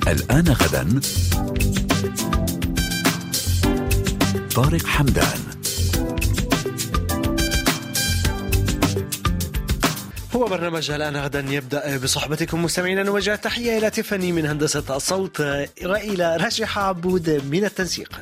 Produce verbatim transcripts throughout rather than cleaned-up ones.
الآن غدا طارق حمدان. هو برنامج الآن غدا يبدأ بصحبتكم مستمعينا. نوجه تحية إلى تيفاني من هندسة الصوت وإلى راشحة عبود من التنسيق.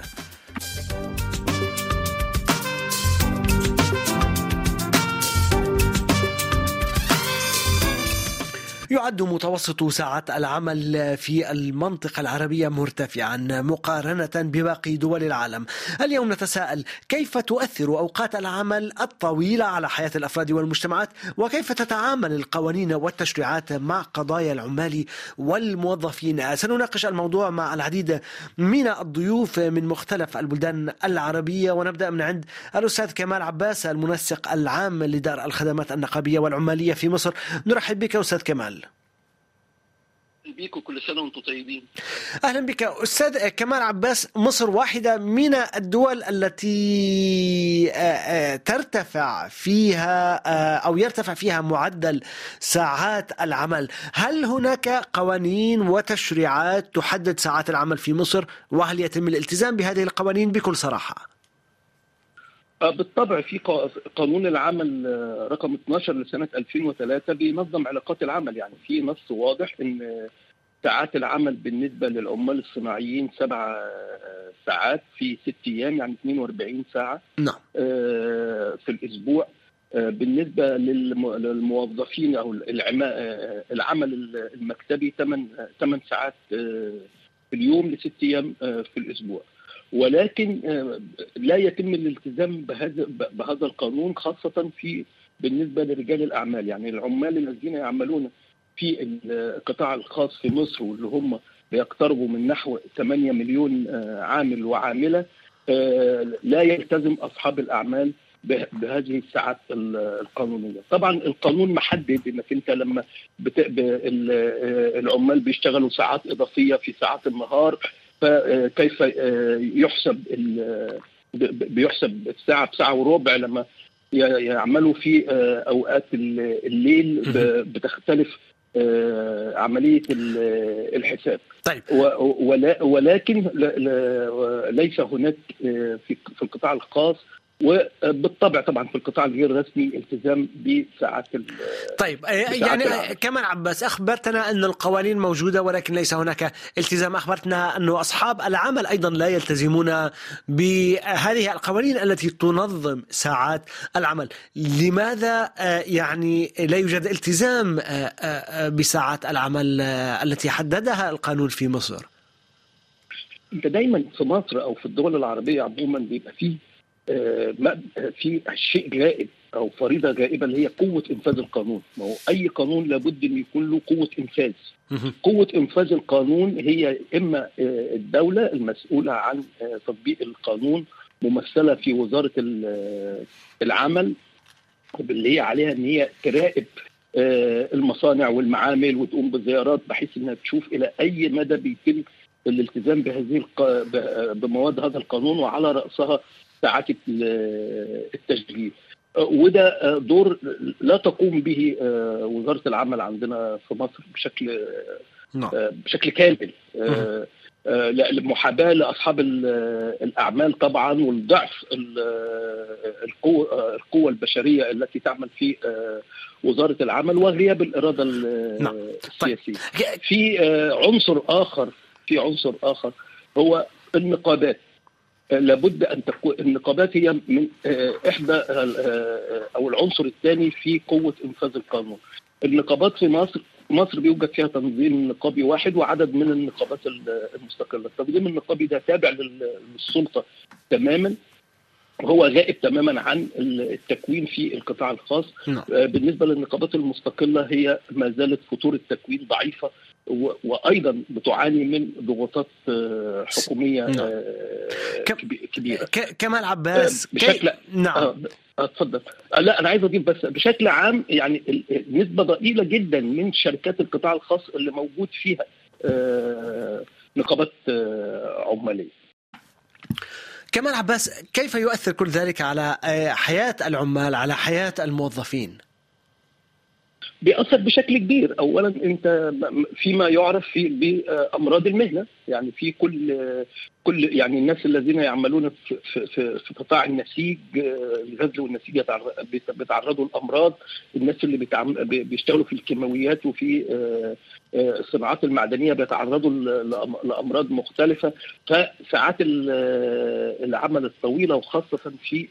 يعد متوسط ساعات العمل في المنطقة العربية مرتفعا مقارنة بباقي دول العالم. اليوم نتساءل: كيف تؤثر أوقات العمل الطويلة على حياة الأفراد والمجتمعات؟ وكيف تتعامل القوانين والتشريعات مع قضايا العمال والموظفين؟ سنناقش الموضوع مع العديد من الضيوف من مختلف البلدان العربية، ونبدأ من عند الأستاذ كمال عباس المنسق العام لدار الخدمات النقابية والعمالية في مصر. نرحب بك أستاذ كمال. بيكم كل سنة وانتم طيبين. أهلا بك أستاذ كمال عباس. مصر واحدة من الدول التي ترتفع فيها أو يرتفع فيها معدل ساعات العمل. هل هناك قوانين وتشريعات تحدد ساعات العمل في مصر؟ وهل يتم الالتزام بهذه القوانين بكل صراحة؟ بالطبع في قانون العمل رقم اثناشر لسنة ألفين وثلاثة بينظم علاقات العمل، يعني في نص واضح ان ساعات العمل بالنسبة للعمال الصناعيين سبع ساعات في ست ايام، يعني اثنين وأربعين ساعة نعم. في الاسبوع. بالنسبة للموظفين او العمل المكتبي ثمان ساعات في اليوم لست ايام في الاسبوع. ولكن لا يتم الالتزام بهذا بهذا القانون، خاصة في بالنسبة لرجال الأعمال، يعني العمال الذين يعملون في القطاع الخاص في مصر واللي هم بيقتربوا من نحو ثمانية مليون عامل وعاملة. لا يلتزم أصحاب الأعمال بهذه الساعات القانونية. طبعا القانون محدد انك انت لما بت... العمال بيشتغلوا ساعات إضافية في ساعات النهار، فكيف يحسب بيحسب الساعة بساعة وربع لما يعملوا في أوقات الليل، بتختلف عملية الحساب. طيب. ولكن ليس هناك في القطاع الخاص، وبالطبع طبعا في القطاع الغير رسمي التزام بساعات. طيب يعني كمان عباس، أخبرتنا أن القوانين موجودة ولكن ليس هناك التزام. أخبرتنا أن أصحاب العمل أيضا لا يلتزمون بهذه القوانين التي تنظم ساعات العمل. لماذا يعني لا يوجد التزام بساعات العمل التي حددها القانون في مصر؟ أنت دايما في مصر أو في الدول العربية عموما بيبقى فيه في شيء غائب او فريضه غائبه اللي هي قوه انفاذ القانون. ما هو اي قانون لابد ان يكون له قوه انفاذ. قوه انفاذ القانون هي اما الدوله المسؤوله عن تطبيق القانون ممثله في وزاره العمل، اللي هي عليها ان هي تراقب المصانع والمعامل وتقوم بزيارات بحيث انها تشوف الى اي مدى بيتم الالتزام بهذه بمواد هذا القانون، وعلى راسها ساعات التشغيل. وده دور لا تقوم به وزارة العمل عندنا في مصر بشكل بشكل كامل، محاباة لأصحاب الأعمال طبعا، والضعف القوة القوة البشرية التي تعمل في وزارة العمل، وغياب الإرادة السياسية. في عنصر آخر في عنصر آخر هو النقابات. لابد أن تكون النقابات هي من إحدى أو العنصر الثاني في قوة إنفاذ القانون. النقابات في مصر مصر بيوجد فيها تنظيم نقابي واحد وعدد من النقابات المستقلة. التنظيم النقابي ده تابع للسلطة تماما، وهو غائب تماما عن التكوين في القطاع الخاص. بالنسبة للنقابات المستقلة هي ما زالت فطور التكوين ضعيفة، وأيضا بتعاني من ضغوطات حكومية كبيرة. كمال عباس بشكل كي... نعم اتفضل. لا انا عايز اضيف بس بشكل عام، يعني نسبة ضئيلة جدا من شركات القطاع الخاص اللي موجود فيها نقابات عمالية. كمال عباس، كيف يؤثر كل ذلك على حياة العمال، على حياة الموظفين؟ بيأثر بشكل كبير. اولا انت فيما يعرف في بامراض المهنه، يعني في كل كل يعني الناس الذين يعملون في في في قطاع النسيج، الغزل والنسيج بيتعرضوا لامراض، الناس اللي بيشتغلوا في الكيماويات وفي الصناعات المعدنيه بيتعرضوا لامراض مختلفه. فساعات العمل الطويله وخاصه في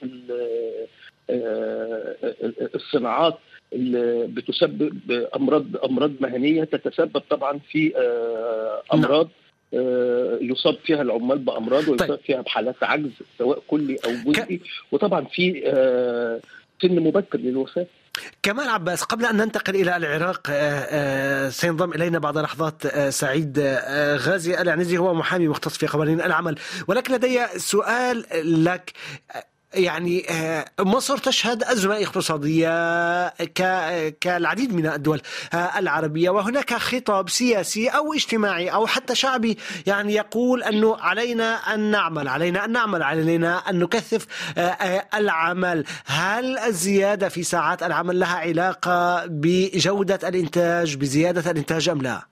الصناعات اللي بتسبب امراض امراض مهنيه، تتسبب طبعا في امراض يصاب فيها العمال بامراض ويصاب طيب. فيها بحالات عجز سواء كلي او جزئي، وطبعا في سن مبكر للوفاه. كمال عباس، قبل أن ننتقل إلى العراق سينضم إلينا بعد لحظات سعيد غازي العنزي، هو محامي مختص في قوانين العمل، ولكن لدي سؤال لك. يعني مصر تشهد أزمة اقتصادية كالعديد من الدول العربية، وهناك خطاب سياسي أو اجتماعي أو حتى شعبي يعني يقول أنه علينا أن نعمل علينا أن نعمل علينا أن نكثف العمل. هل الزيادة في ساعات العمل لها علاقة بجودة الإنتاج، بزيادة الإنتاج أم لا؟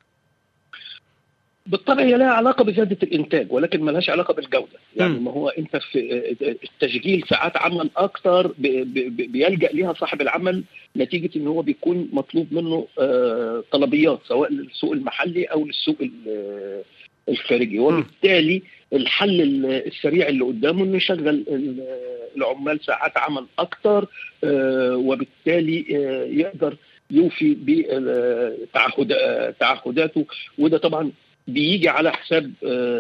بالطبع هي لها علاقه بزياده الانتاج، ولكن ما لهاش علاقه بالجوده. يعني ما هو انت في التشغيل ساعات عمل اكثر بيلجا ليها صاحب العمل نتيجه ان هو بيكون مطلوب منه طلبيات سواء للسوق المحلي او للسوق الخارجي، وبالتالي الحل السريع اللي قدامه انه يشغل العمال ساعات عمل اكثر، وبالتالي يقدر يوفي بتعهداته، وده طبعا بيجي على حساب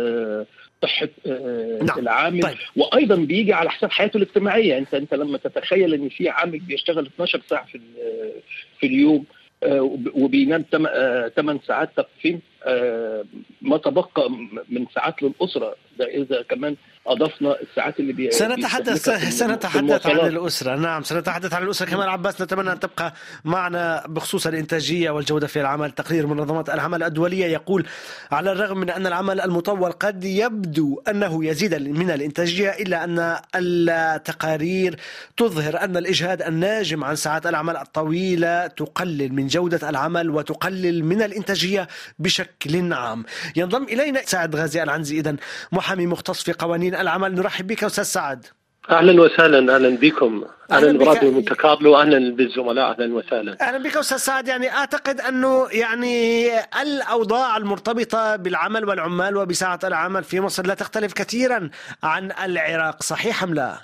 صحة نعم. العامل طيب. وأيضا بيجي على حساب حياته الاجتماعية. أنت أنت لما تتخيل أن في عامل بيشتغل اثناشر ساعة في في اليوم وبينام ثمان ساعات، طب فين ما تبقى من ساعات للأسرة؟ ده إذا كمان أضفنا الساعات اللي بي سنتحدث سنتحدث عن الأسرة. نعم سنتحدث عن الأسرة. كمال عباس، نتمنى أن تبقى معنا بخصوص الإنتاجية والجودة في العمل. تقرير منظمة العمل الدولية يقول على الرغم من أن العمل المطول قد يبدو أنه يزيد من الإنتاجية، إلا أن التقارير تظهر أن الإجهاد الناجم عن ساعات العمل الطويلة تقلل من جودة العمل وتقلل من الإنتاجية بشكل عام. ينضم إلينا سعد غازي العنزي، إذن محامي مختص في قوانين العمل. نرحب بك أستاذ سعد. أهلا وسهلا. أهلا بكم. أهلا براديو مونte كارلو، أهلا بالزملاء. أهلا وسهلا. أهلا بك أستاذ سعد. يعني أعتقد أنه يعني الأوضاع المرتبطة بالعمل والعمال وبساعة العمل في مصر لا تختلف كثيرا عن العراق، صحيح أم لا؟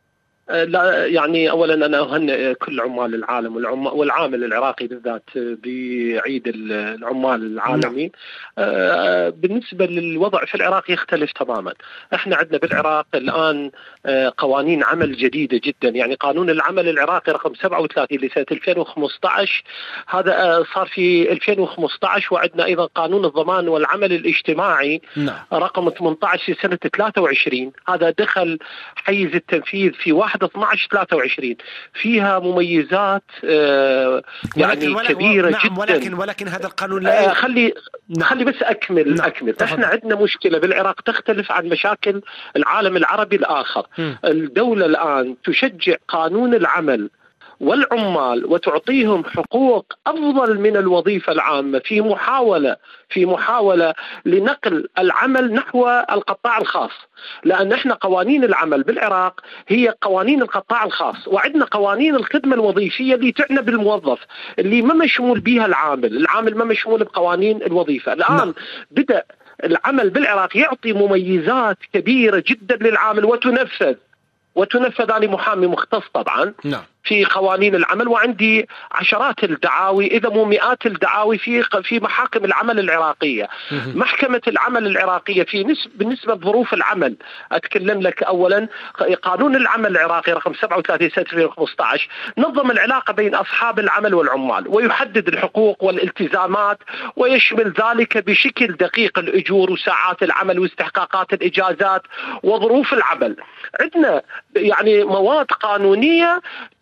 لا يعني أولا أنا أهنئ كل عمال العالم والعامل العراقي بالذات بعيد العمال العالمي. بالنسبة للوضع في العراق يختلف تماما. احنا عندنا بالعراق الآن قوانين عمل جديدة جدا، يعني قانون العمل العراقي رقم سبعة وثلاثين لسنة ألفين وخمسة عشر، هذا صار في ألفين وخمسة عشر. وعندنا أيضا قانون الضمان والعمل الاجتماعي رقم ثمانية عشر لسنة ثلاثة وعشرين، هذا دخل حيز التنفيذ في واحد اثني عشر ثلاثة وعشرين. فيها مميزات آه يعني ولكن كبيرة نعم جدا. ولكن ولكن هذا القانون لا آه خلي نعم. خلي بس أكمل نعم. أكمل احنا عندنا مشكلة بالعراق تختلف عن مشاكل العالم العربي الآخر. م. الدولة الآن تشجع قانون العمل والعمال وتعطيهم حقوق أفضل من الوظيفة العامة في محاولة في محاولة لنقل العمل نحو القطاع الخاص، لأن احنا قوانين العمل بالعراق هي قوانين القطاع الخاص، وعندنا قوانين الخدمة الوظيفية اللي تعنى بالموظف اللي ما مشمول بها العامل، العامل ما مشمول بقوانين الوظيفة. الآن م. بدأ العمل بالعراق يعطي مميزات كبيرة جدا للعامل وتنفذ وتنفذ. أنا محامي مختص طبعا نعم. في قوانين العمل، وعندي عشرات الدعاوي إذا مو مئات الدعاوي في في محاكم العمل العراقية. محكمة العمل العراقية في نسبة بالنسبة لظروف العمل أتكلم لك. أولا قانون العمل العراقي رقم سبعة وثلاثين سنة ألفين وخمسة عشر نظم العلاقة بين أصحاب العمل والعمال ويحدد الحقوق والالتزامات، ويشمل ذلك بشكل دقيق الأجور وساعات العمل واستحقاقات الإجازات وظروف العمل. عندنا يعني مواد قانونية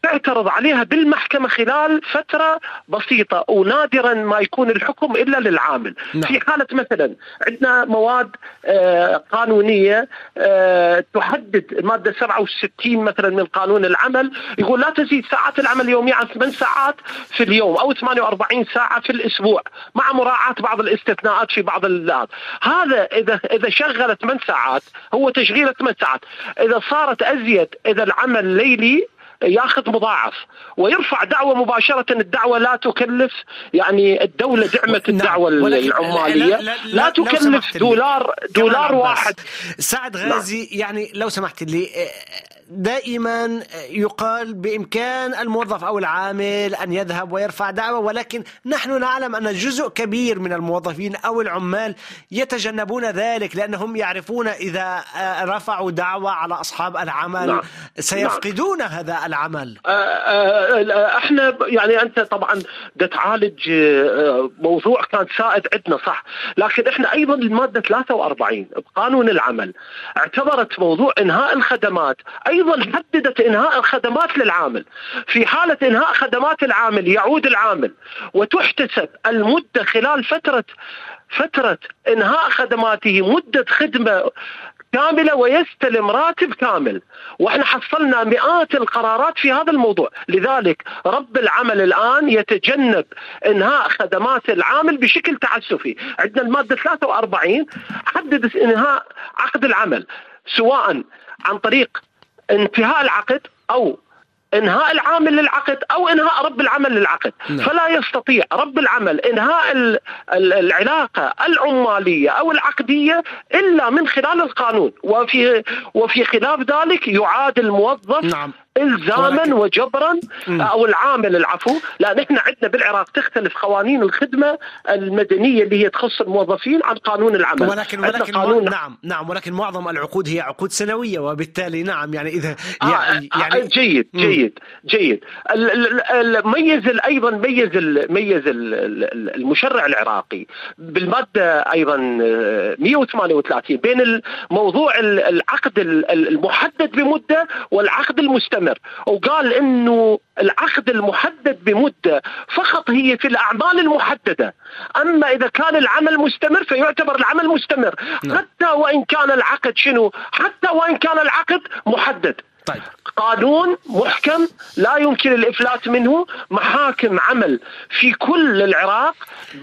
تعترض عليها بالمحكمة خلال فترة بسيطة، ونادرا ما يكون الحكم إلا للعامل. نعم. في حالة مثلا عندنا مواد آه قانونية آه تحدد المادة سبعة وستين مثلا من قانون العمل، يقول لا تزيد ساعات العمل اليومية عن ثمان ساعات في اليوم أو ثمانية وأربعين ساعة في الأسبوع، مع مراعاة بعض الاستثناءات في بعض اللغات. هذا إذا إذا شغل ثمان ساعات هو تشغيل ثمان ساعات. إذا صارت أزيد، إذا العمل ليلي ياخذ مضاعف ويرفع دعوة مباشرة. الدعوة لا تكلف، يعني الدولة دعمت الدعوة العمالية، لا, لا, لا, لا تكلف دولار دولار واحد. سعد غازي، يعني لو سمحت لي، دائما يقال بإمكان الموظف أو العامل أن يذهب ويرفع دعوة، ولكن نحن نعلم أن جزء كبير من الموظفين أو العمال يتجنبون ذلك لأنهم يعرفون إذا رفعوا دعوة على أصحاب العمل نعم. سيفقدون نعم. هذا العمل. احنا يعني أنت طبعا تعالج موضوع كان سائد عندنا صح، لكن احنا أيضا المادة ثلاثة وأربعين بقانون العمل اعتبرت موضوع إنهاء الخدمات، أيضا حددت إنهاء الخدمات للعامل. في حالة إنهاء خدمات العامل يعود العامل وتحتسب المدة خلال فترة فترة إنهاء خدماته مدة خدمة كاملة ويستلم راتب كامل. واحنا حصلنا مئات القرارات في هذا الموضوع. لذلك رب العمل الآن يتجنب إنهاء خدمات العامل بشكل تعسفي. عندنا المادة ثلاثة وأربعين حددت إنهاء عقد العمل سواء عن طريق انتهاء العقد أو انهاء العامل للعقد او انهاء رب العمل للعقد. نعم. فلا يستطيع رب العمل انهاء العلاقة العمالية او العقدية الا من خلال القانون، وفي وفي خلاف ذلك يعاد الموظف نعم. الزاما ولكن... وجبرا م. او العامل العفو، لان احنا عندنا بالعراق تختلف قوانين الخدمه المدنيه اللي هي تخص الموظفين عن قانون العمل. ولكن ولكن قانون... نعم نعم ولكن معظم العقود هي عقود سنويه، وبالتالي نعم يعني اذا يعني, آه يعني... جيد م. جيد جيد ميز ايضا ميز ميز المشرع العراقي بالماده ايضا مئة وثمانية وثلاثين بين الموضوع العقد المحدد بمده والعقد المستمر، وقال انه العقد المحدد بمدة فقط هي في الاعمال المحددة، اما اذا كان العمل مستمر فيعتبر العمل مستمر م. حتى وان كان العقد شنو حتى وان كان العقد محدد. طيب. قانون محكم لا يمكن الإفلات منه، محاكم عمل في كل العراق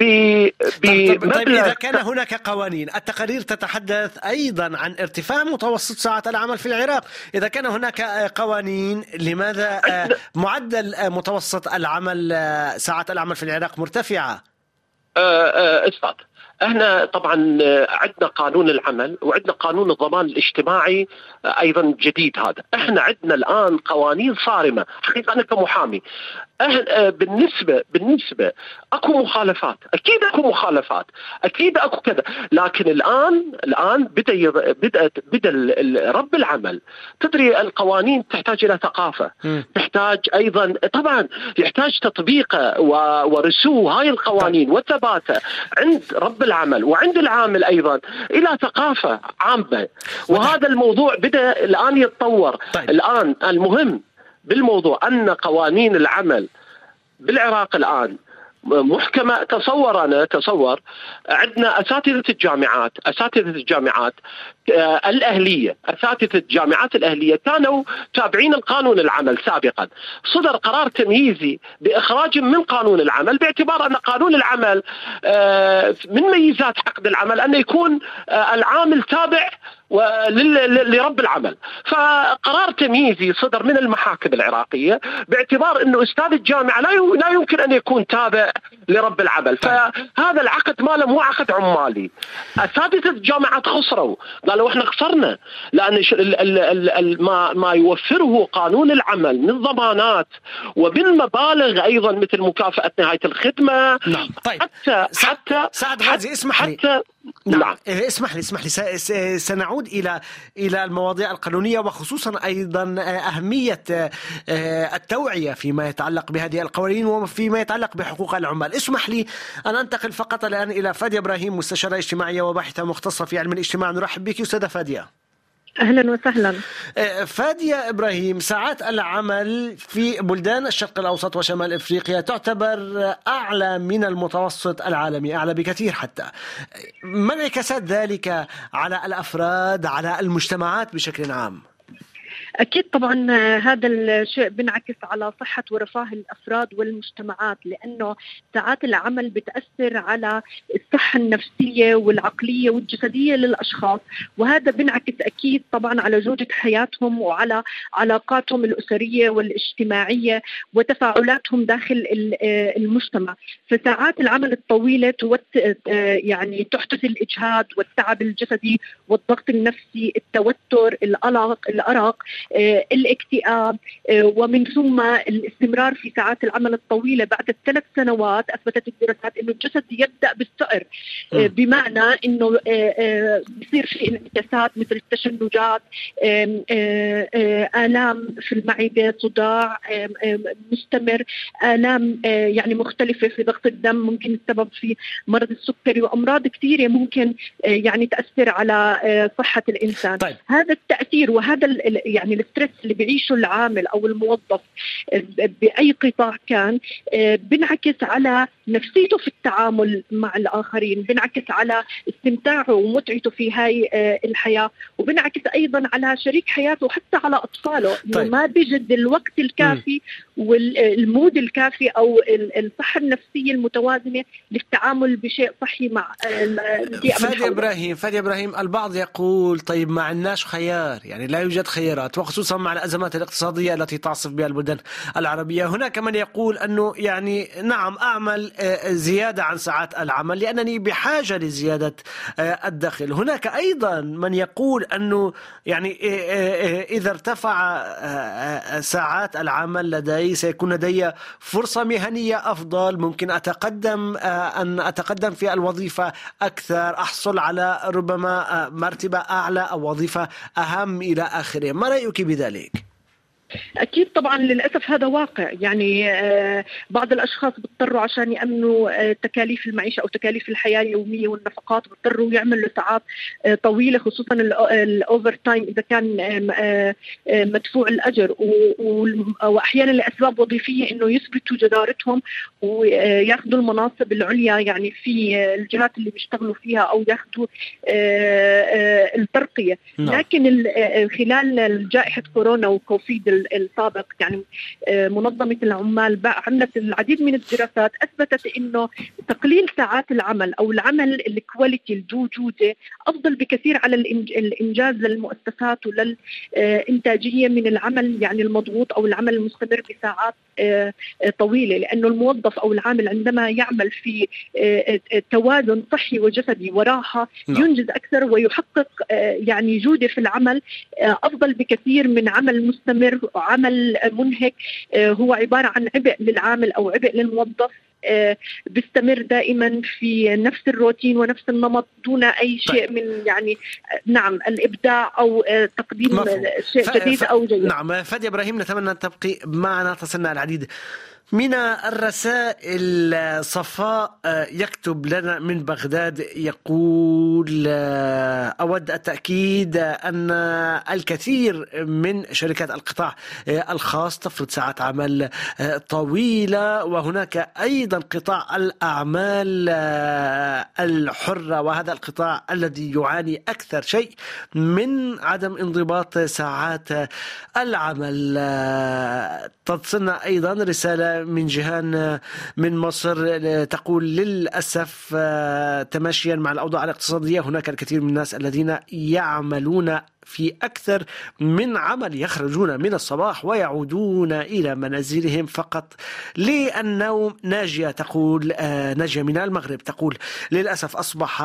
بمبلغ. طيب إذا كان هناك قوانين، التقارير تتحدث أيضا عن ارتفاع متوسط ساعات العمل في العراق. إذا كان هناك قوانين، لماذا معدل متوسط العمل ساعات العمل في العراق مرتفعة؟ استاذ احنا طبعا عندنا قانون العمل وعندنا قانون الضمان الاجتماعي ايضا جديد. هذا احنا عندنا الان قوانين صارمه حقيقه. انا كمحامي بالنسبه بالنسبه اكو مخالفات، اكيد اكو مخالفات، اكيد اكو كذا، لكن الان الان بدا بدات بدا رب العمل. تدري القوانين تحتاج الى ثقافه، م. تحتاج ايضا طبعا يحتاج تطبيقه ورسو هاي القوانين وثباتها عند رب العمل وعند العامل ايضا الى ثقافه عامه. وهذا الموضوع بدا الان يتطور. طيب. الان المهم بالموضوع أن قوانين العمل بالعراق الآن محكمة. تصور أنا تصور عندنا أساتذة الجامعات أساتذة الجامعات الأهلية أساتذة الجامعات الأهلية كانوا تابعين القانون العمل سابقا. صدر قرار تمييزي بإخراجهم من قانون العمل باعتبار أن قانون العمل من ميزات عقد العمل أن يكون العامل تابع لرب العمل. فقرار تمييزي صدر من المحاكم العراقية باعتبار أنه أستاذ الجامعة لا يمكن أن يكون تابع لرب العمل، فهذا العقد ماله مو عقد عمالي. أساتذة الجامعات خسروا، قالوا احنا خسرنا لأن ما ما يوفره قانون العمل من ضمانات ومن مبالغ أيضا مثل مكافأة نهاية الخدمة. نعم. طيب. حتى حتى سعد غازي اسمح لي حتى نعم. نعم. اسمح لي اسمح لي سنعود إلى إلى المواضيع القانونية، وخصوصا أيضا أهمية التوعية فيما يتعلق بهذه القوانين وفيما يتعلق بحقوق العمال. اسمح لي أن أنتقل فقط الآن إلى فادية إبراهيم، مستشارة اجتماعية وباحثة مختصة في علم الاجتماع. نرحب بك أستاذة فادية. أهلا وسهلا. فادية إبراهيم، ساعات العمل في بلدان الشرق الأوسط وشمال إفريقيا تعتبر أعلى من المتوسط العالمي، أعلى بكثير حتى. ما انعكاسات ذلك على الأفراد، على المجتمعات بشكل عام؟ أكيد طبعا هذا الشيء بينعكس على صحة ورفاه الأفراد والمجتمعات، لأنه ساعات العمل بتأثر على الصحة النفسية والعقلية والجسدية للأشخاص، وهذا بينعكس أكيد طبعا على جودة حياتهم وعلى علاقاتهم الأسرية والاجتماعية وتفاعلاتهم داخل المجتمع. فساعات العمل الطويلة توت يعني تحدث الإجهاد والتعب الجسدي والضغط النفسي، التوتر، القلق الأرق، الاكتئاب، ومن ثم الاستمرار في ساعات العمل الطويلة بعد الثلاث سنوات. أثبتت الدراسات أنه الجسد يبدأ بالسؤر، بمعنى أنه بصير في انعكاسات مثل التشنجات، آلام في المعدة، صداع مستمر، آلام يعني مختلفة في ضغط الدم، ممكن السبب في مرض السكري وأمراض كثيرة ممكن يعني تأثر على صحة الإنسان. طيب. هذا التأثير وهذا يعني الستريس اللي بيعيشه العامل أو الموظف بأي قطاع كان بنعكس على نفسيته في التعامل مع الآخرين، بنعكس على استمتاعه ومتعته في هاي الحياة، وبنعكس أيضا على شريك حياته وحتى على أطفاله. طيب. ما بيجد الوقت الكافي م. والمود الكافي أو الصحة النفسية المتوازنة للتعامل بشيء صحي مع البيئة. فادي إبراهيم فادي إبراهيم البعض يقول طيب ما عندناش خيار، يعني لا يوجد خيارات، وخصوصا مع الأزمات الاقتصادية التي تعصف بها البلدان العربية. هناك من يقول أنه يعني نعم أعمل زيادة عن ساعات العمل لأنني بحاجة لزيادة الدخل. هناك أيضا من يقول أنه يعني إذا ارتفع ساعات العمل لدي سيكون لدي فرصة مهنية أفضل، ممكن أتقدم أن أتقدم في الوظيفة أكثر، أحصل على ربما مرتبة أعلى أو وظيفة أهم إلى آخره. ما رأيك بذلك؟ أكيد طبعا للأسف هذا واقع. يعني بعض الأشخاص بيضطروا عشان يأمنوا تكاليف المعيشة أو تكاليف الحياة اليومية والنفقات بيضطروا يعملوا ساعات طويلة، خصوصا الأوفر تايم إذا كان مدفوع الأجر، وأحيانا لأسباب وظيفية إنه يثبتوا جدارتهم ويأخذوا المناصب العليا يعني في الجهات اللي بيشتغلوا فيها أو يأخذوا الترقية. لكن خلال جائحة كورونا وكوفيد السابق يعني منظمة العمال عملت العديد من الدراسات أثبتت إنه تقليل ساعات العمل أو العمل الكواليتي الجودة أفضل بكثير على الإنجاز للمؤسسات وللإنتاجية من العمل يعني المضغوط أو العمل المستمر بساعات طويلة، لأنه الموظف أو العامل عندما يعمل في توازن صحي وجسدي وراحة ينجز أكثر ويحقق يعني جودة في العمل أفضل بكثير من عمل مستمر وعمل منهك هو عبارة عن عبء للعامل أو عبء للموظف بيستمر دائما في نفس الروتين ونفس النمط دون أي شيء طيب. من يعني نعم الإبداع أو تقديم مفهوم. شيء جديد ف... أو جيد. نعم فادي إبراهيم، نتمنى أن تبقي معنا، تصلنا العديد من الرسائل. صفاء يكتب لنا من بغداد يقول أود التأكيد أن الكثير من شركات القطاع الخاص تفرض ساعات عمل طويلة، وهناك أيضا قطاع الأعمال الحرة، وهذا القطاع الذي يعاني أكثر شيء من عدم انضباط ساعات العمل. تصلنا أيضا رسالة من جهان من مصر تقول للأسف تماشيا مع الأوضاع الاقتصادية هناك الكثير من الناس الذين يعملون في أكثر من عمل، يخرجون من الصباح ويعودون إلى منازلهم فقط للنوم. ناجية تقول ناجية من المغرب تقول للأسف أصبح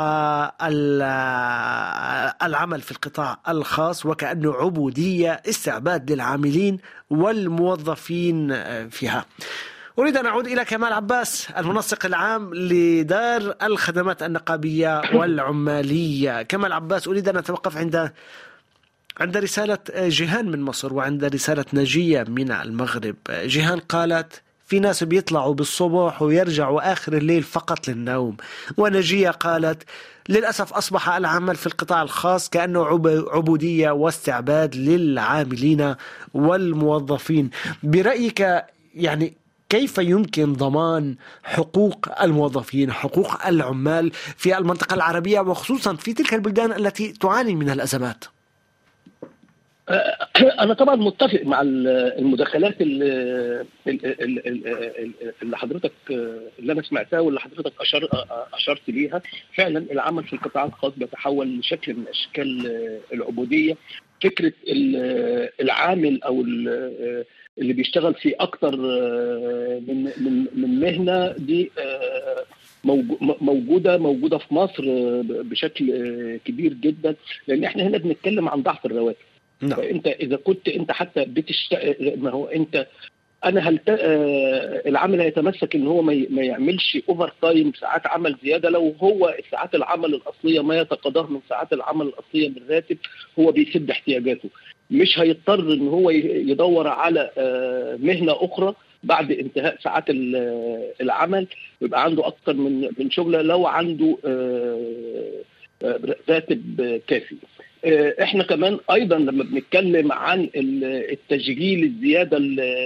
العمل في القطاع الخاص وكأنه عبودية، استعباد للعاملين والموظفين فيها. أريد أن أعود إلى كمال عباس المنسق العام لدار الخدمات النقابية والعمالية. كمال عباس، أريد أن أتوقف عند عند رسالة جيهان من مصر وعند رسالة ناجية من المغرب. جيهان قالت في ناس بيطلعوا بالصبح ويرجعوا آخر الليل فقط للنوم. ونجية قالت للأسف أصبح العمل في القطاع الخاص كأنه عبودية واستعباد للعاملين والموظفين. برأيك يعني كيف يمكن ضمان حقوق الموظفين، حقوق العمال في المنطقة العربية وخصوصا في تلك البلدان التي تعاني من الأزمات؟ أنا طبعا متفق مع المداخلات اللي حضرتك اللي أنا سمعتها واللي حضرتك أشار أشرت ليها. فعلا العمل في القطاع الخاص بيتحول لشكل من أشكال العبودية. فكرة العامل أو اللي بيشتغل في أكتر من من من مهنة دي موجودة موجودة في مصر بشكل كبير جدا، لأن احنا هنا بنتكلم عن ضعف الرواتب. نعم. انت اذا كنت انت حتى بتشتغل، ما هو انت انا هل العامل هيتمسك ان هو ما يعملش اوفر تايم ساعات عمل زياده لو هو ساعات العمل الاصليه ما يتقاضاه من ساعات العمل الاصليه بالراتب هو بيسد احتياجاته. مش هيضطر ان هو يدور على مهنه اخرى بعد انتهاء ساعات العمل ويبقى عنده اكتر من من شغله لو عنده راتب كافي. احنا كمان ايضا لما بنتكلم عن التشغيل الزياده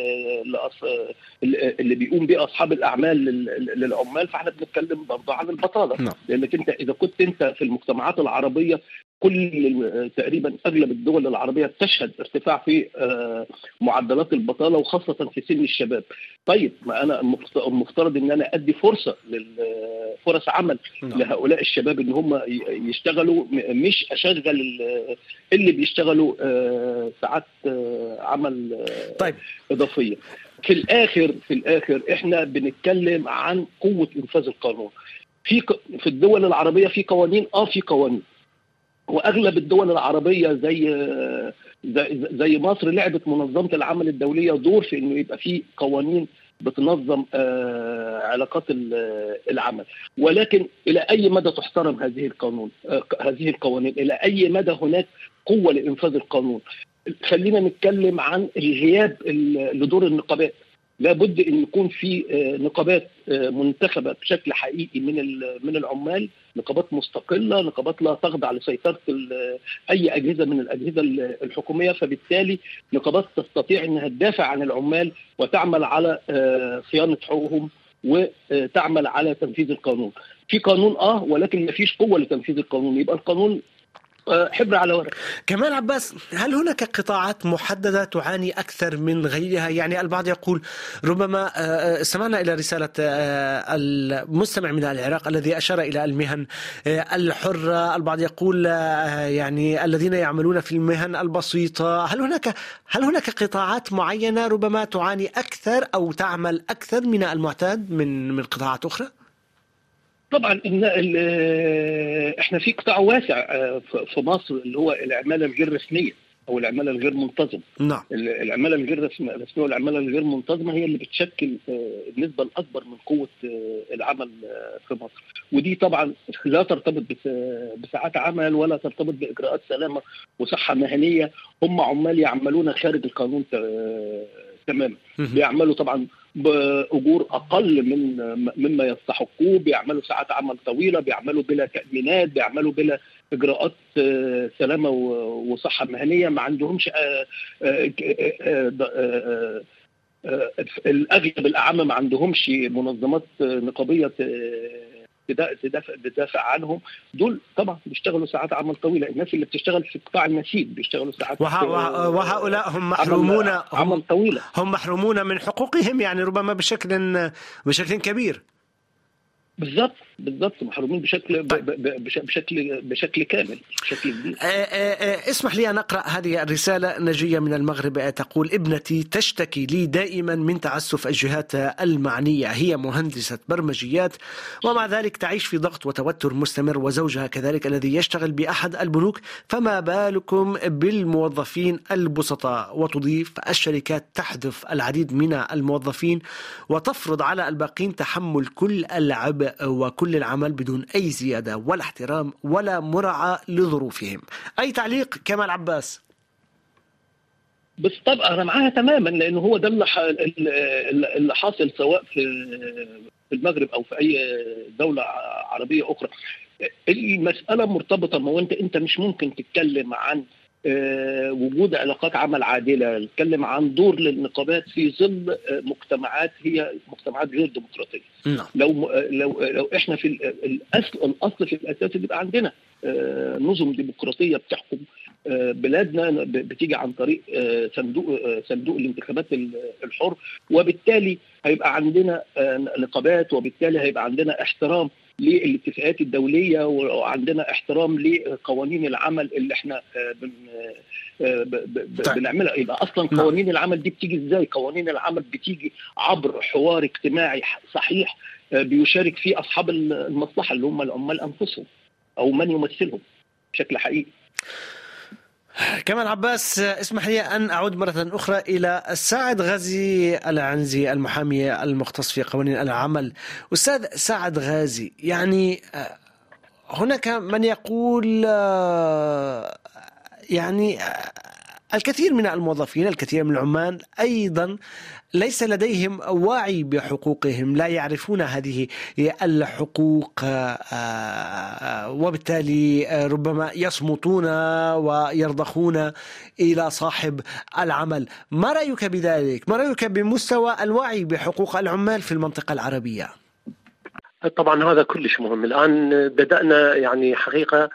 اللي بيقوم بيه اصحاب الاعمال للعمال، فاحنا بنتكلم برضه عن البطاله. لانك انت اذا كنت انت في المجتمعات العربيه كل تقريبا اغلب الدول العربيه بتشهد ارتفاع في معدلات البطاله وخاصه في سن الشباب. طيب ما انا المفترض ان انا ادي فرصه للفرص عمل لهؤلاء الشباب ان هم يشتغلوا، مش اشغل اللي بيشتغلوا ساعات عمل طيب. اضافيه. في الاخر في الاخر احنا بنتكلم عن قوه انفاذ القانون. في في الدول العربيه في قوانين اه في قوانين واغلب الدول العربيه زي زي, زي مصر لعبت منظمه العمل الدوليه دور في انه يبقى في قوانين بتنظم آه علاقات العمل، ولكن الى اي مدى تحترم هذه القانون آه هذه القوانين؟ الى اي مدى هناك قوه لانفاذ القانون؟ خلينا نتكلم عن الغياب لدور النقابات. لابد ان يكون في نقابات منتخبه بشكل حقيقي من من العمال، نقابات مستقله، نقابات لا تخضع لسيطره اي اجهزه من الاجهزه الحكوميه، فبالتالي نقابات تستطيع انها تدافع عن العمال وتعمل على صيانه حقوقهم وتعمل على تنفيذ القانون. في قانون اه ولكن ما فيش قوه لتنفيذ القانون، يبقى القانون حبر على ورق. كمال عباس، هل هناك قطاعات محددة تعاني أكثر من غيرها؟ يعني البعض يقول ربما استمعنا إلى رسالة المستمع من العراق الذي أشار إلى المهن الحرة، البعض يقول يعني الذين يعملون في المهن البسيطة. هل هناك هل هناك قطاعات معينة ربما تعاني أكثر أو تعمل أكثر من المعتاد من من قطاعات أخرى؟ طبعا إن احنا في قطاع واسع في مصر اللي هو العماله الغير رسميه او العماله الغير منتظمه. نعم. العماله الغير رسميه والعماله الغير منتظمه هي اللي بتشكل النسبه الاكبر من قوه العمل في مصر، ودي طبعا لا ترتبط بساعات عمل ولا ترتبط باجراءات سلامه وصحه مهنيه. هم عمال يعملون خارج القانون تماما، بيعملوا طبعا بأجور أقل من مما يستحقوه، بيعملوا ساعات عمل طويلة، بيعملوا بلا تأمينات، بيعملوا بلا إجراءات سلامة وصحة مهنية، ما عندهمش الأغلب الأعمى ما عندهمش منظمات نقابية تدافع تدافع عنهم. دول طبعا بيشتغلوا ساعات عمل طويله. الناس اللي بتشتغل في قطاع النسيج بيشتغلوا ساعات وه... وهؤلاء هم محرومون عمل, عمل طويله هم محرومون من حقوقهم، يعني ربما بشكل بشكل كبير. بالضبط بالضبط محرومين بشكل بشكل بشكل كامل بشكل كبير. اسمح لي أن أقرأ هذه الرسالة. نجية من المغرب تقول: ابنتي تشتكي لي دائما من تعسف الجهات المعنية، هي مهندسة برمجيات ومع ذلك تعيش في ضغط وتوتر مستمر، وزوجها كذلك الذي يشتغل بأحد البنوك، فما بالكم بالموظفين البسطاء؟ وتضيف: الشركات تحذف العديد من الموظفين وتفرض على الباقين تحمل كل العبء وكل العمل بدون أي زيادة ولا احترام ولا مراعاة لظروفهم. أي تعليق كمال عباس؟ بالطبع انا معاها تماما، لانه هو ده اللي اللي حاصل سواء في في المغرب او في اي دوله عربيه اخرى. المساله مرتبطه، ما هو انت انت مش ممكن تتكلم عن وجود علاقات عمل عادله، نتكلم عن دور للنقابات في ظل مجتمعات هي مجتمعات غير ديمقراطيه. لو لو لو احنا في الاصل الاصل في الاساس يبقى عندنا نظم ديمقراطيه بتحكم بلادنا، بتيجي عن طريق صندوق صندوق الانتخابات الحر، وبالتالي هيبقى عندنا نقابات، وبالتالي هيبقى عندنا احترام للاتفاقات الدوليه، وعندنا احترام لقوانين العمل اللي احنا بن بنعملها. يبقى اصلا قوانين العمل دي بتيجي ازاي؟ قوانين العمل بتيجي عبر حوار اجتماعي صحيح بيشارك فيه اصحاب المصلحه اللي هم العمال انفسهم او من يمثلهم بشكل حقيقي. كمال عباس، اسمح لي أن أعود مرة أخرى إلى الساعد غازي العنزي المحامي المختص في قوانين العمل. أستاذ ساعد غازي، يعني هناك من يقول يعني الكثير من الموظفين، الكثير من العمال أيضا ليس لديهم وعي بحقوقهم، لا يعرفون هذه الحقوق، وبالتالي ربما يصمتون ويرضخون إلى صاحب العمل. ما رأيك بذلك؟ ما رأيك بمستوى الوعي بحقوق العمال في المنطقة العربية؟ طبعا هذا كلش مهم. الآن بدأنا يعني حقيقة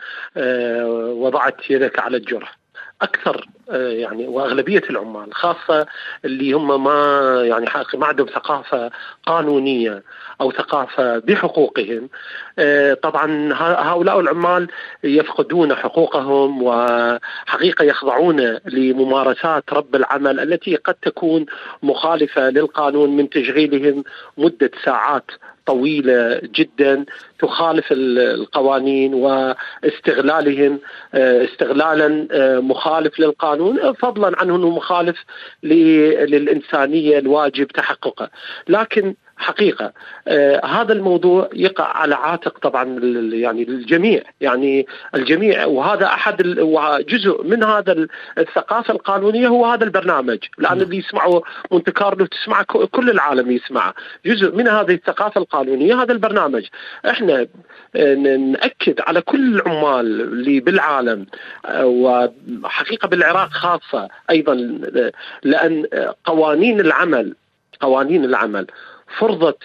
وضعت يدك على الجرح. أكثر يعني وأغلبية العمال خاصة اللي هم ما يعني ما عندهم ثقافة قانونية أو ثقافة بحقوقهم، طبعا هؤلاء العمال يفقدون حقوقهم، وحقيقة يخضعون لممارسات رب العمل التي قد تكون مخالفة للقانون، من تشغيلهم مدة ساعات طويلة جدا تخالف القوانين، واستغلالهم استغلالا مخالف للقانون، فضلا عنه أنه مخالف للإنسانية الواجب تحققه. لكن حقيقة آه هذا الموضوع يقع على عاتق طبعا يعني الجميع، يعني الجميع، وهذا أحد جزء من هذا الثقافة القانونية هو هذا البرنامج، لأن اللي يسمعه مونت كارلو تسمعه كل العالم يسمعه، جزء من هذه الثقافة القانونية هذا البرنامج. احنا آه نأكد على كل العمال اللي بالعالم آه وحقيقة بالعراق خاصة أيضا، لأن قوانين العمل قوانين العمل فرضت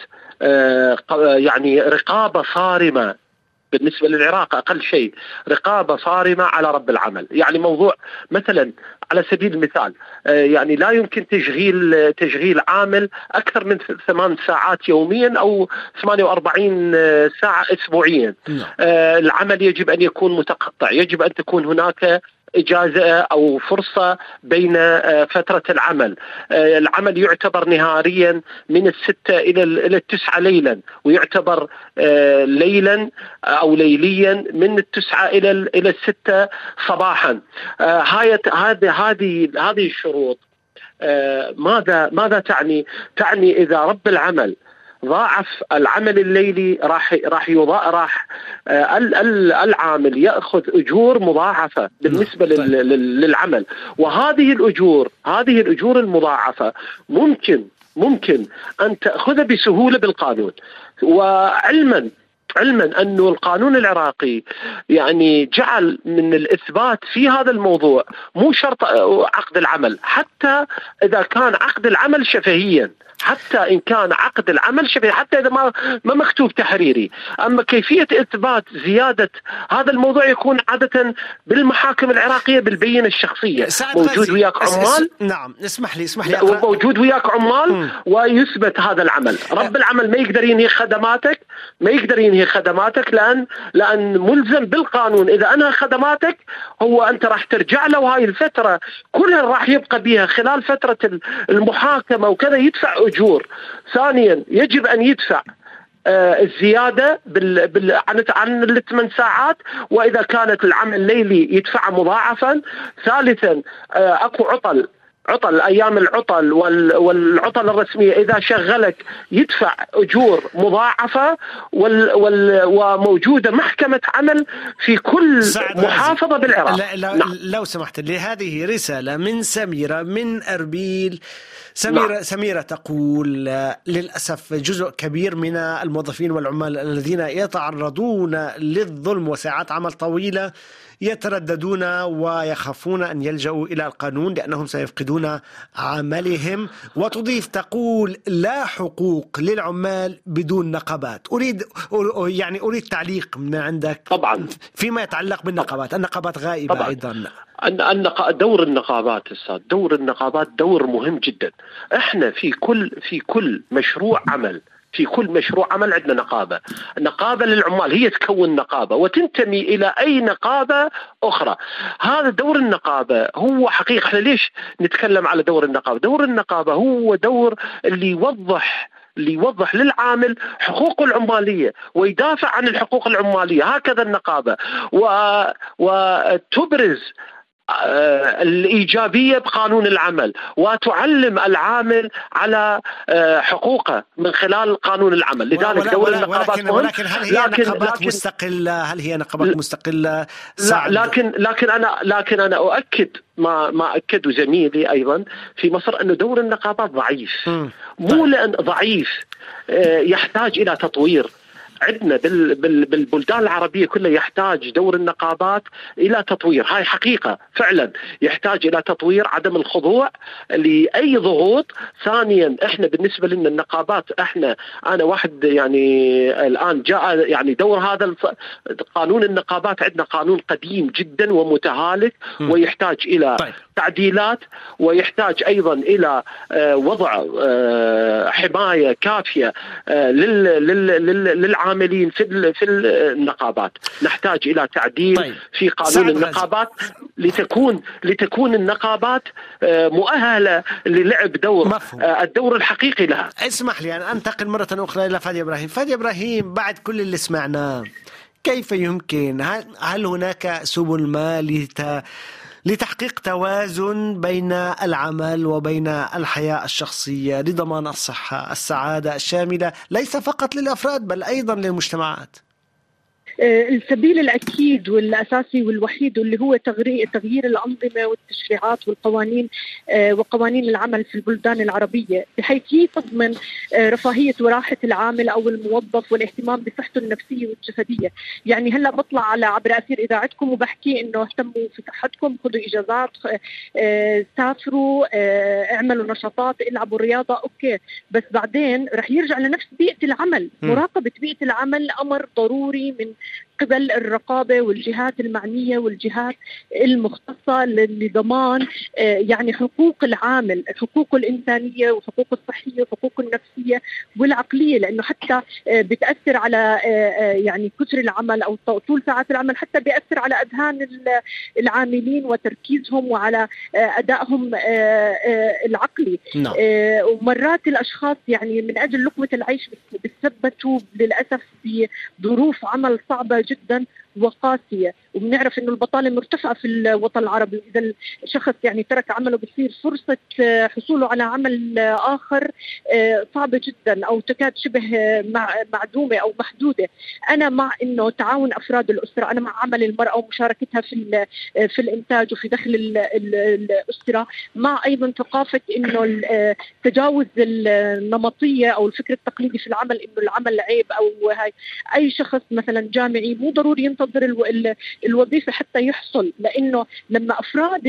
يعني رقابة صارمة بالنسبة للعراق، أقل شيء رقابة صارمة على رب العمل. يعني موضوع مثلا على سبيل المثال يعني لا يمكن تشغيل تشغيل عامل أكثر من ثمان ساعات يوميا أو ثمانية وأربعين ساعة أسبوعيا. العمل يجب أن يكون متقطع، يجب أن تكون هناك إجازة أو فرصة بين فترة العمل. العمل يعتبر نهاريا من الستة إلى إلى التسعة ليلا، ويعتبر ليلا أو ليليا من التسعة إلى إلى الستة صباحا. هذه هذه هذه الشروط ماذا ماذا تعني؟ تعني إذا رب العمل ضاعف العمل الليلي راح راح يضاع راح العامل يأخذ أجور مضاعفة بالنسبة للعمل، وهذه الأجور هذه الأجور المضاعفة ممكن ممكن أن تأخذها بسهولة بالقانون. وعلما علما أنه القانون العراقي يعني جعل من الإثبات في هذا الموضوع مو شرط عقد العمل، حتى إذا كان عقد العمل شفهيا، حتى إن كان عقد العمل شبه، حتى إذا ما ما مكتوب تحريري. أما كيفية إثبات زيادة هذا الموضوع يكون عادة بالمحاكم العراقية بالبينة الشخصية. موجود وياك عمال، نعم اسمح لي اسمح لي موجود وياك عمال م. ويثبت هذا العمل. رب العمل ما يقدر ينهي خدماتك، ما يقدر ينهي خدماتك لأن لأن ملزم بالقانون إذا أنهى خدماتك هو أنت راح ترجع له، وهاي الفترة كلها راح يبقى بها خلال فترة المحاكمة وكذا يدفع أجور. ثانيا يجب أن يدفع آه الزيادة بال... بال... عن عن الثمان ساعات، وإذا كانت العمل الليلي يدفع مضاعفا. ثالثا آه أكو عطل عطل أيام العطل والعطل الرسمية إذا شغلك يدفع أجور مضاعفة وال وال وموجودة محكمة عمل في كل محافظة بالعراق. لا لا نعم. لو سمحت لي، هذه رسالة من سميرة من أربيل. سميرة, نعم. سميرة تقول للأسف جزء كبير من الموظفين والعمال الذين يتعرضون للظلم وساعات عمل طويلة يترددون ويخافون أن يلجأوا إلى القانون لأنهم سيفقدون عملهم. وتضيف تقول لا حقوق للعمال بدون نقابات. أريد يعني أريد تعليق من عندك طبعا فيما يتعلق بالنقابات. النقابات غائبة طبعا. أيضا دور النقابات أستاذ، دور النقابات دور مهم جدا. احنا في كل في كل مشروع عمل في كل مشروع عمل عندنا نقابة نقابة للعمال، هي تكون نقابة وتنتمي إلى أي نقابة أخرى. هذا دور النقابة هو حقيقة. احنا ليش نتكلم على دور النقابة؟ دور النقابة هو دور اللي يوضح اللي يوضح للعامل حقوقه العمالية ويدافع عن الحقوق العمالية. هكذا النقابة و... وتبرز الإيجابية بقانون العمل وتعلم العامل على حقوقه من خلال قانون العمل. لذلك دور النقابات ولكن, ولكن هل هي لكن نقابات لكن مستقلة؟ هل هي نقابات مستقلة؟ لكن لكن أنا لكن أنا أؤكد ما ما أكده زميلي أيضا في مصر أنه دور النقابات ضعيف. مو لأن ضعيف، يحتاج إلى تطوير. عندنا بالبلدان العربية كلها يحتاج دور النقابات إلى تطوير. هاي حقيقة فعلا يحتاج إلى تطوير، عدم الخضوع لأي ضغوط. ثانيا احنا بالنسبة لنا النقابات، احنا انا واحد يعني الآن جاء يعني دور هذا قانون النقابات. عندنا قانون قديم جدا ومتهالك م. ويحتاج إلى طيب. تعديلات، ويحتاج أيضا إلى وضع حماية كافية للعاملين في في النقابات. نحتاج إلى تعديل طيب. في قانون النقابات لتكون لتكون النقابات مؤهلة للعب دور مفهوم. الدور الحقيقي لها. اسمح لي أن أنتقل مرة أخرى إلى فادي إبراهيم. فادي إبراهيم، بعد كل اللي سمعناه كيف يمكن هل هناك سبل ما لت لتحقيق توازن بين العمل وبين الحياة الشخصية لضمان الصحة السعادة الشاملة ليس فقط للأفراد بل أيضا للمجتمعات؟ السبيل الأكيد والأساسي والوحيد اللي هو تغيير الأنظمة والتشريعات والقوانين وقوانين العمل في البلدان العربية بحيث تضمن رفاهية وراحة العامل أو الموظف والاهتمام بصحته النفسية والجسدية. يعني هلأ بطلع على عبر أثير إذاعتكم وبحكي إنه اهتموا في صحتكم، خذوا إجازات، سافروا، اعملوا نشاطات، العبوا رياضة، أوكي، بس بعدين رح يرجع لنفس بيئة العمل. مراقبة بيئة العمل أمر ضروري من قبل الرقابة والجهات المعنية والجهات المختصة لضمان يعني حقوق العامل، حقوقه الإنسانية وحقوقه الصحية وحقوقه النفسية والعقلية، لأنه حتى بتأثر على يعني كثر العمل أو طول ساعات العمل، حتى بيأثر على أذهان العاملين وتركيزهم وعلى أدائهم العقلي. no. ومرات الأشخاص يعني من أجل لقمة العيش بتثبتوا للأسف بظروف عمل صعبة جدا وقاسية، وبنعرف إنه البطالة مرتفعة في الوطن العربي. إذا الشخص يعني ترك عمله بتصير فرصة حصوله على عمل آخر صعبة جدا أو تكاد شبه معدومة أو محدودة. أنا مع إنه تعاون أفراد الأسرة، أنا مع عمل المرأة ومشاركتها في في الإنتاج وفي دخل الأسرة، مع أيضا ثقافة إنه تجاوز النمطية أو الفكر التقليدي في العمل، إنه العمل عيب أو هاي. أي شخص مثلا جامعي مو ضروري ينتظر الوظيفة حتى يحصل، لأنه لما أفراد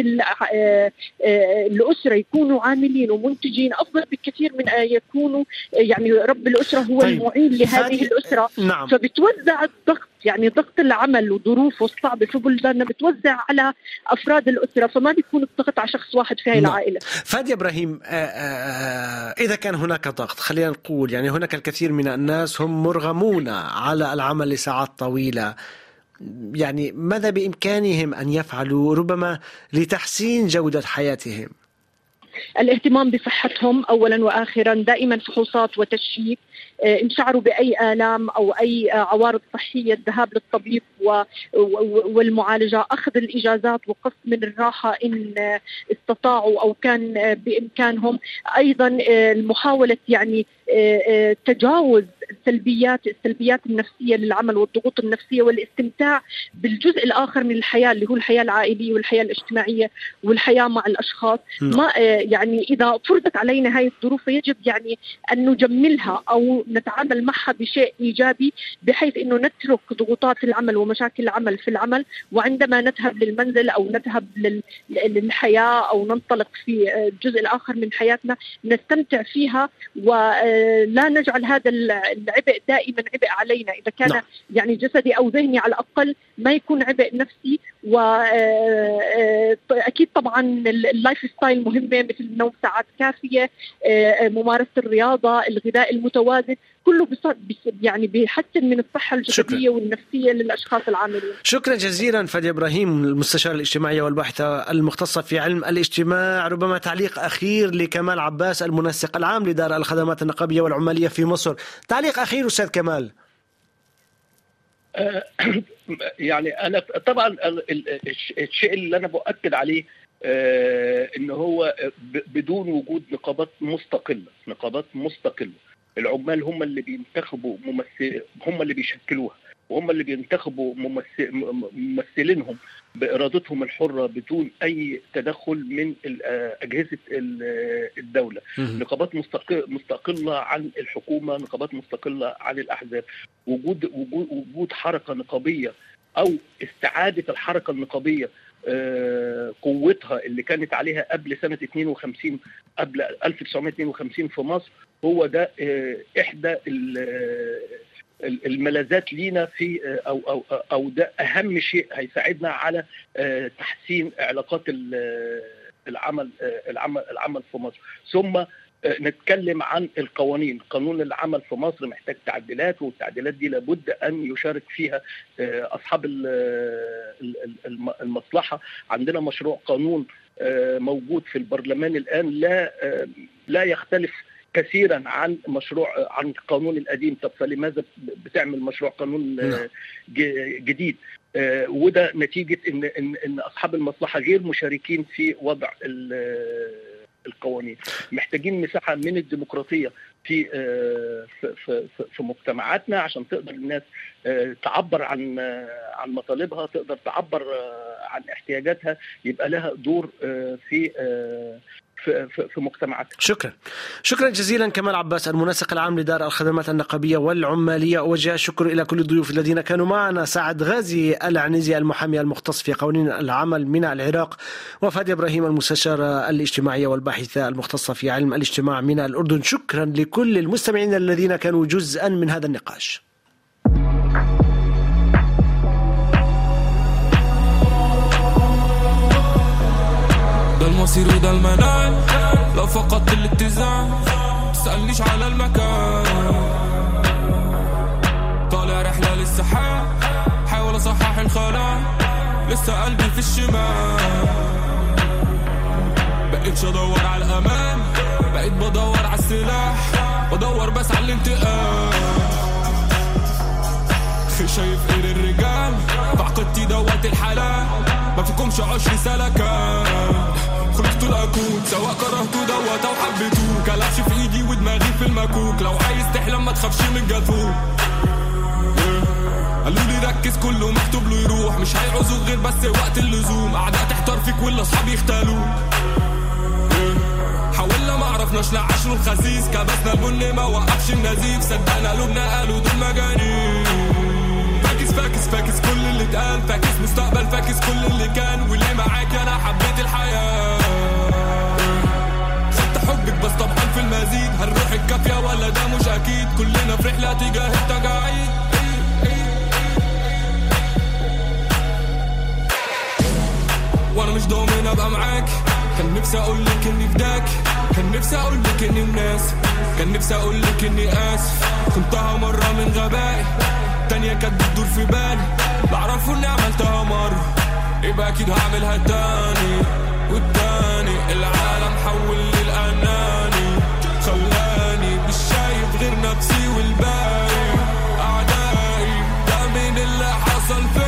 الأسرة يكونوا عاملين ومنتجين أفضل بكثير من أن يكونوا يعني رب الأسرة هو طيب. المعين لهذه الأسرة. نعم. فبتوزع الضغط، يعني ضغط العمل وظروفه الصعبة في بلداننا بتوزع على أفراد الأسرة، فما بيكون الضغط على شخص واحد في هذه العائلة. فادي إبراهيم، آآ آآ إذا كان هناك ضغط، خلينا نقول يعني هناك الكثير من الناس هم مرغمون على العمل لساعات طويلة، يعني ماذا بإمكانهم أن يفعلوا ربما لتحسين جودة حياتهم؟ الاهتمام بصحتهم أولا وآخرا، دائما فحوصات وتشييك، إن شعروا بأي آلام أو أي عوارض صحية الذهاب للطبيب والمعالجة، أخذ الإجازات وقسط من الراحة إن استطاعوا أو كان بإمكانهم، أيضا المحاولة يعني تجاوز السلبيات السلبيات النفسية للعمل والضغوط النفسية والاستمتاع بالجزء الآخر من الحياة اللي هو الحياة العائلية والحياة الاجتماعية والحياة مع الأشخاص. ما يعني إذا فرضت علينا هاي الظروف يجب يعني أن نجملها أو نتعامل معها بشيء إيجابي، بحيث أنه نترك ضغوطات العمل ومشاكل العمل في العمل، وعندما نذهب للمنزل أو نذهب للحياة أو ننطلق في الجزء الآخر من حياتنا نستمتع فيها، ولا نجعل هذا العبء دائما عبء علينا. إذا كان نعم. يعني جسدي أو ذهني على الأقل ما يكون عبء نفسي. وأكيد طبعا اللايف ستايل مهمة، مثل النوم ساعات كافية، ممارسة الرياضة، الغذاء المتوازن، كله يعني بيحسن من الصحة الجسدية شكرا. والنفسية للأشخاص العاملين. شكرا جزيلا فادية إبراهيم، المستشارة الاجتماعية والباحثة المختصة في علم الاجتماع. ربما تعليق أخير لكمال عباس، المنسق العام لدار الخدمات النقابية والعمالية في مصر. تعليق أخير أستاذ كمال. يعني أنا طبعا الشيء اللي أنا بؤكد عليه إنه هو بدون وجود نقابات مستقلة نقابات مستقلة العمال هم اللي بينتخبوا ممثل، هم اللي بيشكلوها، وهم اللي بينتخبوا ممثل ممثلينهم بإرادتهم الحرة بدون أي تدخل من أجهزة الدولة. نقابات مستقلة عن الحكومة، نقابات مستقلة عن الأحزاب. وجود وجود وجود حركة نقابية أو استعادة الحركة النقابية قوتها اللي كانت عليها قبل سنة اثنين وخمسين، قبل ألف وتسعمائة واثنين وخمسين في مصر، هو ده إحدى الملاذات لينا في أو أو أو ده أهم شيء هيساعدنا على تحسين علاقات العمل العمل العمل في مصر. ثم نتكلم عن القوانين. قانون العمل في مصر محتاج تعديلات، والتعديلات دي لابد أن يشارك فيها أصحاب المصلحة. عندنا مشروع قانون موجود في البرلمان الآن لا لا يختلف كثيرا عن مشروع عن القانون القديم. طب فلماذا بتعمل مشروع قانون جديد؟ وده نتيجة إن إن إن أصحاب المصلحة غير مشاركين في وضع القوانين. محتاجين مساحة من الديمقراطية في في في, في مجتمعاتنا عشان تقدر الناس تعبر عن عن مطالبها، تقدر تعبر عن احتياجاتها، يبقى لها دور في في في مجتمعاتنا. شكرا شكرا جزيلا كمال عباس، المنسق العام لدار الخدمات النقابية والعمالية. أوجه الشكر إلى كل الضيوف الذين كانوا معنا: سعد غازي العنزي المحامي المختص في قوانين العمل من العراق، وفادية إبراهيم المستشارة الاجتماعية والباحثة المختصة في علم الاجتماع من الأردن. شكرا لكل المستمعين الذين كانوا جزءا من هذا النقاش. ده المصير وده المنال، لو فقدت الاتزان تسألنيش على المكان. طالع رحلة للسحاب، حاول أصحح الخلاء، لسه قلبي في الشمال. بقيتش أدور على الأمان، بقيت بدور على السلاح، بدور بس على الانتقام. شايف ايه الرجال بعقدتي دوت الحلال، ما فيكمش عشر سلكان. خلقتوا الأكون سواء كرهتوا دوت أو حبيتوه، كلبش في إيدي ودماغي في المكوك. لو عايز تحلم ما تخافش من جاثوك. قالوا لي ركز كله مكتوب له يروح، مش هيعوزوا غير بس وقت اللزوم. أعداء تحتار فيك ولا أصحابي يختالوك. حاولنا ما عرفناش لا عشر الخسيس، كبسنا البن ما وقفش النزيف. صدقنا قلوبنا قالوا دول مجانين. فاكس فاكس فاكس كل اللي اتقال، فاكس مستقبل، فاكس كل اللي كان. واللي معاك انا حبيت الحياة. خدت حبك بس طبعا في المزيد، هنروح الكافية ولا ده مش اكيد. كلنا في رحلة تجاه التجاعيد. وانا مش ضامن ابقى معاك، كان نفسي اقولك اني فداك، كان نفسي اقولك اني مناسب، كان نفسي اقولك اني اسف. كنتها مرة من غبائي، تانية كانت بتدور في بالي، بعرفوا اني عملتها مرة، يبقى اكيد هعملها تاني. والتاني العالم حول للأناني، خلاني مش شايف غير نفسي والباقي أعدائي، ده من اللي حصل